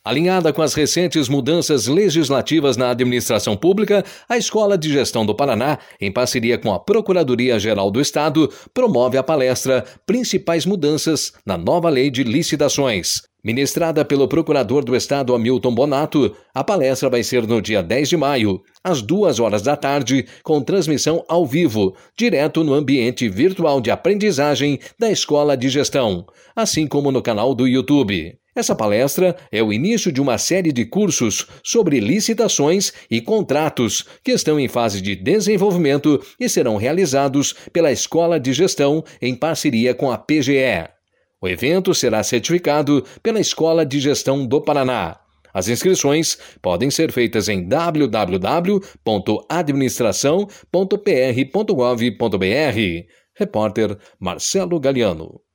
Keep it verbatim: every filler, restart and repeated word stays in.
Alinhada com as recentes mudanças legislativas na administração pública, a Escola de Gestão do Paraná, em parceria com a Procuradoria-Geral do Estado, promove a palestra Principais Mudanças na Nova Lei de Licitações. Ministrada pelo Procurador do Estado Hamilton Bonato, a palestra vai ser no dia dez de maio, às duas horas da tarde, com transmissão ao vivo, direto no ambiente virtual de aprendizagem da Escola de Gestão, assim como no canal do YouTube. Essa palestra é o início de uma série de cursos sobre licitações e contratos que estão em fase de desenvolvimento e serão realizados pela Escola de Gestão em parceria com a P G E. O evento será certificado pela Escola de Gestão do Paraná. As inscrições podem ser feitas em w w w ponto administração ponto p r ponto gov ponto b r. Repórter Marcelo Galiano.